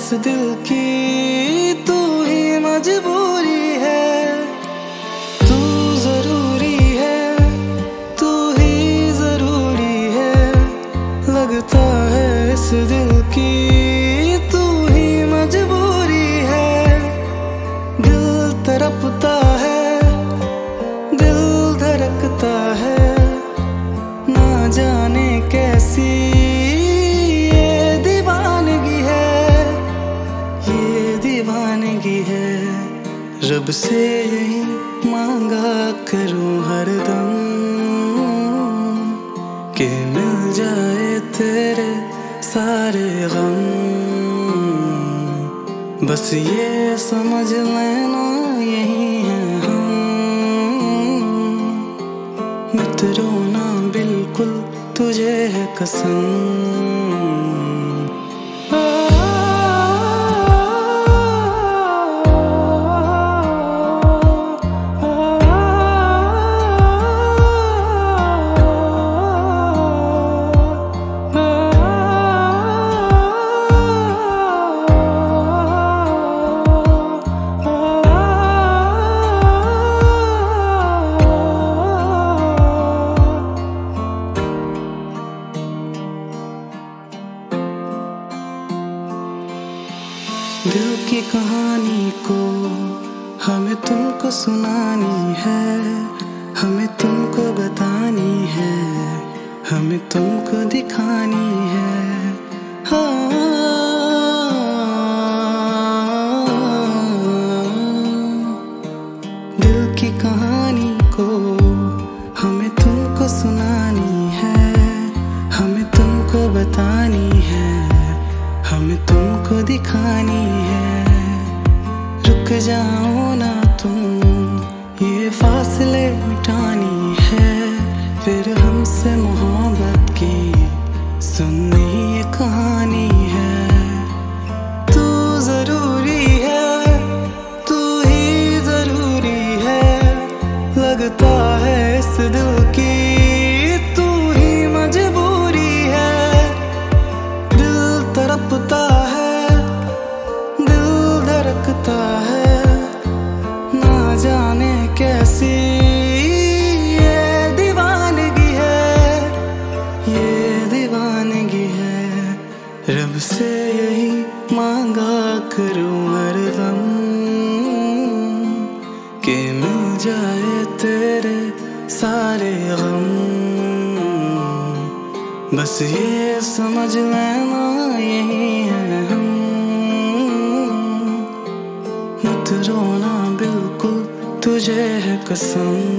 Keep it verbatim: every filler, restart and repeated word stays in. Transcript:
इस दिल की तू ही मजबूरी है। तू जरूरी है, तू ही जरूरी है। लगता है इस दिल की तू ही मजबूरी है। दिल तड़पता है, दिल धड़कता है, ना जाने कैसी ये दीवानगी है, ये दीवानगी है। रब से यही मांगा करूं हरदम कि मिल जाए तेरे सारे गम। बस ये समझ लेना यही है हम, मित्रों ना बिल्कुल तुझे है कसम। दिल की कहानी को हमें तुमको सुनानी है, हमें तुमको बतानी है, हमें तुमको दिखानी है। हाँ, दिल की कहानी को हमें तुमको सुनानी है, हमें तुमको बतानी है, हमें तुमको दिखानी है। रुक जाओ ना तुम, ये फासले मिटानी है, फिर हमसे मोहब्बत की सुननी ये कहानी है। तू जरूरी है, तू ही जरूरी है। लगता है इस दिल की तू ही मजबूरी है। दिल तड़पता है, दिल धड़कता है, ना जाने कैसी ये दीवानगी है, ये दीवानगी है। रब से यही मांगा करूं हरदम कि मिल जाए तेरे सारे गम। बस ये समझ लेना यही है हम, मत रोना बिल्कुल तुझे है कसम।